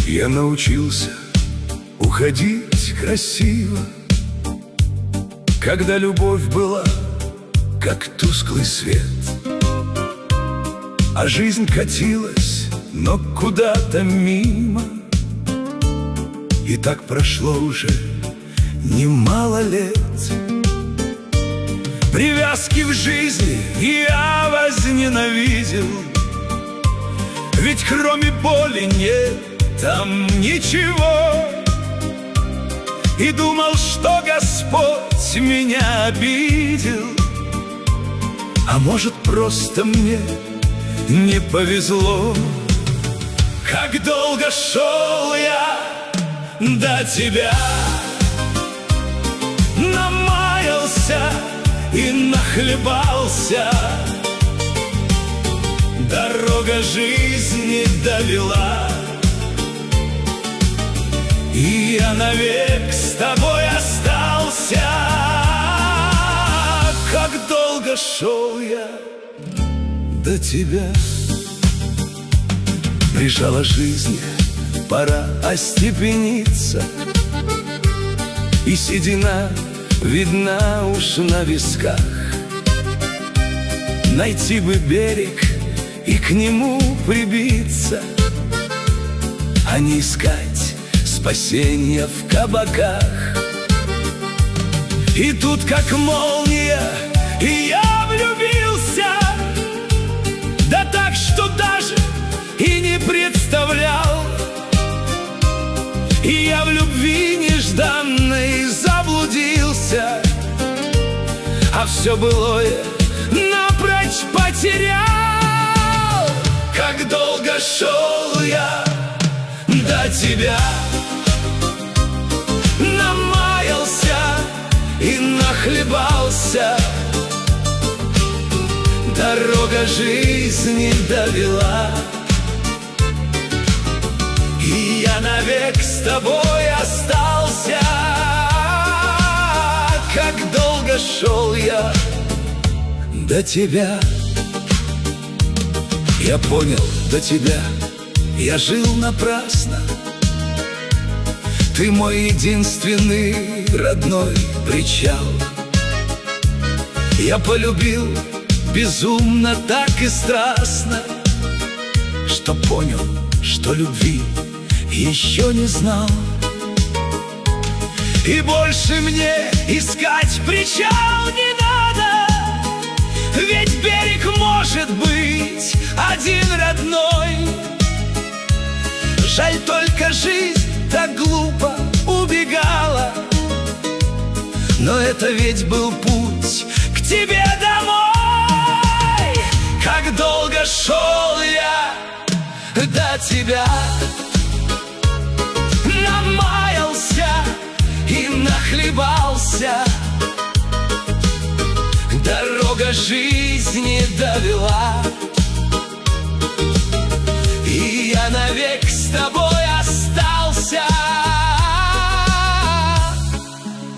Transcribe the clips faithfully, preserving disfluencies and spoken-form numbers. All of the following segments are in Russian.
Я научился уходить красиво, когда любовь была как тусклый свет, а жизнь катилась, но куда-то мимо. И так прошло уже немало лет. Привязки в жизни я возненавидел, ведь кроме боли нет там ничего. И думал, что Господь меня обидел, а может, просто мне не повезло. Как долго шел я до тебя, намаялся и нахлебался, дорога жизни довела, и я навек с тобой остался. Как долго шел я до тебя. Прижала жизнь, пора остепениться, и седина видна уж на висках. Найти бы берег и к нему прибиться, а не искать спасения в кабаках. И тут как молния, и я влюбился, да так, что даже и не представлял. И я в любви нежданной заблудился, а все былое напрочь потерял. Как долго шел я до тебя, намаялся и нахлебался, дорога жизни довела, и я навек с тобой остался. Как долго шел я до тебя. Я понял, до тебя я жил напрасно. Ты мой единственный родной причал. Я полюбил безумно, так и страстно, что понял, что любви еще не знал. И больше мне искать причал не надо, ведь берег может быть один родной. Жаль только, жизнь так глупо убегала, но это ведь был путь к тебе домой. Как долго шел я до тебя, намаялся и нахлебался, дорога жизни довела, и я навек с тобой остался.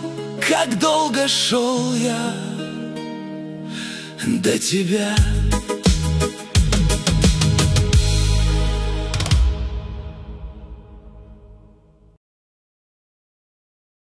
Как долго шел я до тебя.